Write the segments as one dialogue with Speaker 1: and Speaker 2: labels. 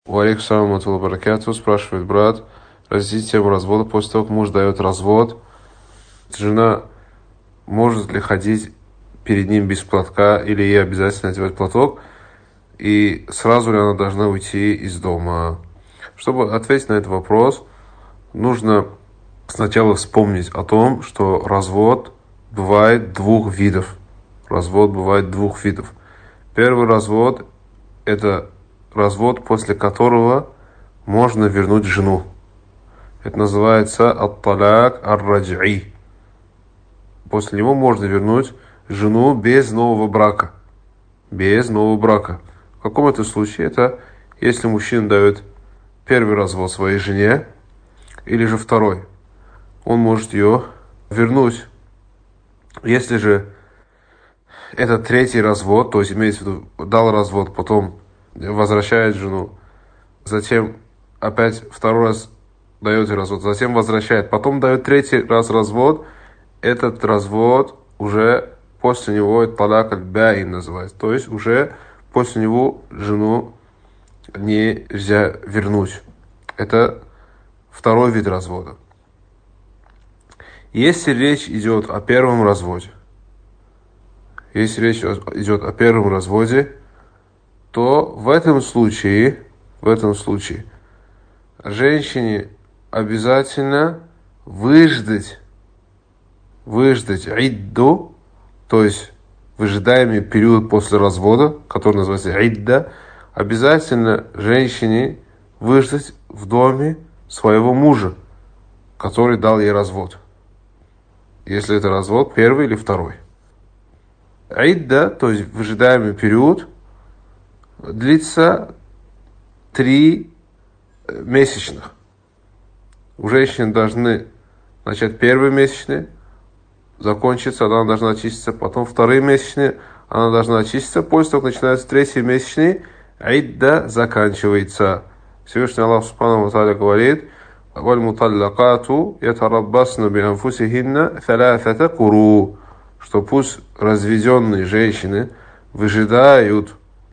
Speaker 1: Уалейкум салам ва баракатуху. Спрашивает брат, разъясните тему развода. После того, как муж дает развод, жена может ли ходить перед ним без платка или ей обязательно одевать платок? И сразу ли она должна уйти из дома? Чтобы ответить на этот вопрос, нужно сначала вспомнить о том, что развод бывает двух видов. Развод бывает двух видов. Первый развод – это развод, после которого можно вернуть жену. Это называется ат-таляк ар-раджи. После него можно вернуть жену без нового брака. Без нового брака. В каком это случае? Это если мужчина дает первый развод своей жене, или же второй. Он может ее вернуть. Если же это третий развод, то есть имеется в виду, дал развод, потом возвращает жену, затем опять второй раз дает развод, затем возвращает, потом дает третий раз развод, этот развод уже после него таляк аль-баин называется, то есть уже после него жену нельзя вернуть. Это второй вид развода. Если речь идет о первом разводе, то в этом случае женщине обязательно выждать идду, то есть выжидаемый период после развода, который называется идда, обязательно женщине выждать в доме своего мужа, который дал ей развод. Если это развод первый или второй. Идда, то есть выжидаемый период, длится 3 месячных. У женщин должны начать первые месячные, закончиться, она должна очиститься, потом вторые месячные, она должна очиститься, после того, как начинается 3-й месячный, идда заканчивается. Всевышний Аллах Субханаху ва Тааля говорит: «Валь-муталлакату ятараббасну би-анфусихинна салясата куру», что пусть разведенные женщины выжидают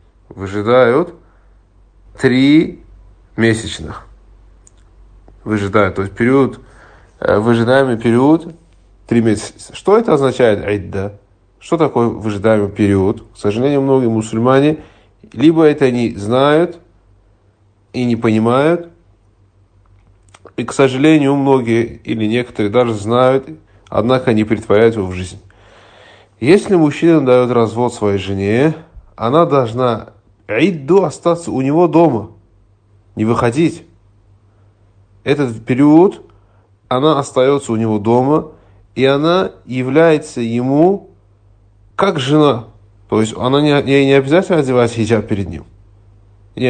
Speaker 1: 3 месячных. Выжидают, то есть выжидаемый период 3 месяца. Что это означает идда? Что такое выжидаемый период? К сожалению, многие мусульмане либо это не знают и не понимают, и, к сожалению, многие или некоторые даже знают, однако не претворяют его в жизнь. Если мужчина дает развод своей жене, она должна идду остаться у него дома, не выходить. Этот период она остается у него дома, и она является ему как жена. То есть ей не обязательно одевать хиджаб перед ним. И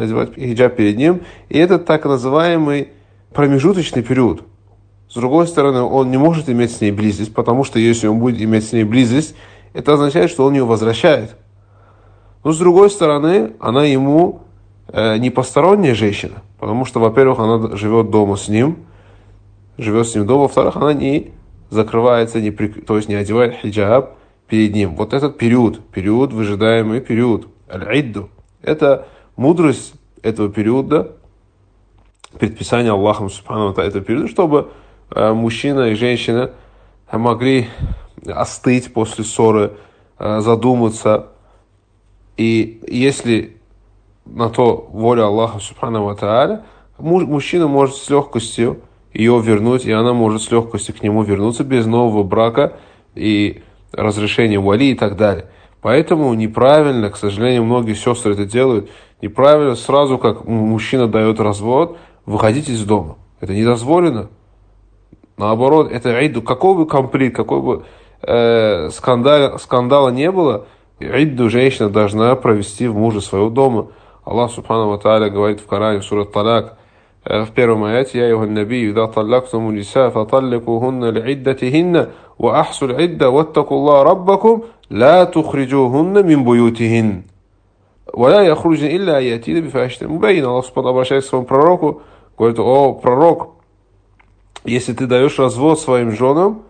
Speaker 1: это так называемый промежуточный период. С другой стороны, он не может иметь с ней близость, потому что если он будет иметь с ней близость, это означает, что он ее возвращает. Но с другой стороны, она ему не посторонняя женщина, потому что, во-первых, она живет с ним дома, во-вторых, она не закрывается, то есть не одевает хиджаб перед ним. Вот этот период, выжидаемый период, аль-идду, это мудрость этого периода, предписание Аллахом Субхану ва этого периода, чтобы мужчина и женщина могли остыть после ссоры, задуматься. И если на то воля Аллаха Субхану ва Тааля, мужчина может с легкостью ее вернуть, и она может с легкостью к нему вернуться без нового брака и разрешения вали и так далее. Поэтому неправильно, к сожалению, многие сестры это делают, неправильно сразу, как мужчина дает развод, выходить из дома. Это не дозволено. Наоборот, это идду. Какой бы конфликт, какой бы скандала не было, идду женщина должна провести в мужа своего дома. Аллах Субхану ва Тааля говорит в Коране, сура Таляк, в первом аяте: «Я айюхан набий, идза таллактуму ниса, фаталликухунна лииддатихинна, ва ахсул идда, ваттакуллаха раббакум, ла тухриджухунна мин буютихин, ва ла яхруджна илля аятина бифахишатин мубаййина». Аллах Субхану обращается к своему пророку, говорит: «О пророк, если ты даешь развод своим женам,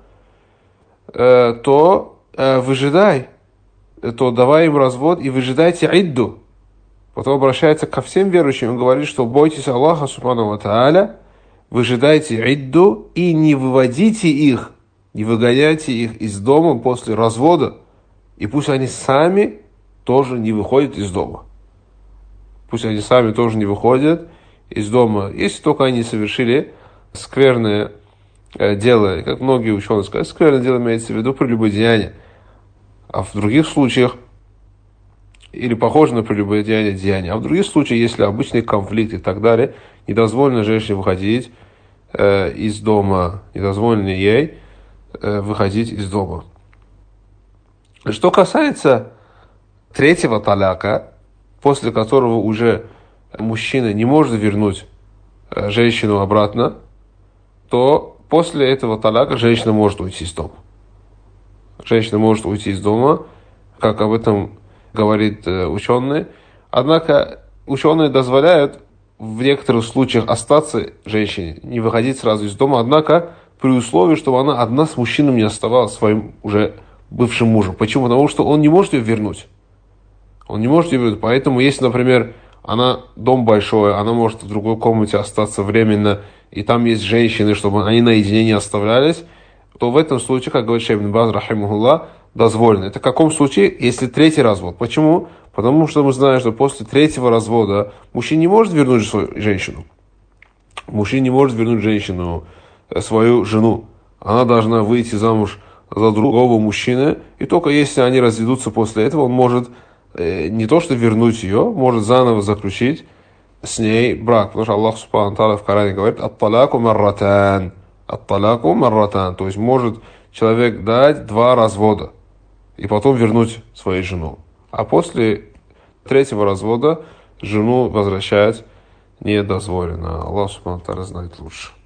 Speaker 1: то выжидай, то давай им развод и выжидайте идду». Потом обращается ко всем верующим и говорит, что бойтесь Аллаха, субхану ва тааля, выжидайте идду и не выводите их, не выгоняйте их из дома после развода, и пусть они сами тоже не выходят из дома. Пусть они сами тоже не выходят из дома, если только они совершили скверное дело, как многие ученые сказали, скверное дело имеется в виду прелюбодеяние. А в других случаях, или похоже на прелюбодеяние, а в других случаях, если обычный конфликт и так далее, недозволено женщине выходить из дома, недозволено ей выходить из дома. Что касается третьего таляка, после которого уже мужчина не может вернуть женщину обратно, то после этого таляка женщина может уйти из дома. Женщина может уйти из дома, как об этом говорит ученые. Однако ученые дозволяют в некоторых случаях остаться женщине, не выходить сразу из дома, однако при условии, чтобы она одна с мужчиной не оставалась своим уже бывшим мужем. Почему? Потому что он не может ее вернуть. Он не может ее вернуть. Поэтому, если, например, дом большой, она может в другой комнате остаться временно, и там есть женщины, чтобы они наедине не оставлялись, то в этом случае, как говорит шейх ибн Баз, рахимахуллах, дозволено. Это в каком случае? Если третий развод. Почему? Потому что мы знаем, что после третьего развода мужчина не может вернуть свою женщину. Мужчина не может вернуть женщину, свою жену. Она должна выйти замуж за другого мужчины, и только если они разведутся после этого, он может не то что вернуть ее, может заново заключить с ней брак. Потому что Аллах Субхану Тааля в Коране говорит: «Ат-талаку марратан». Ат-талаку марратан. То есть может человек дать 2 развода и потом вернуть свою жену. А после третьего развода жену возвращать не дозволено. Аллах Субхану Тааля знает лучше.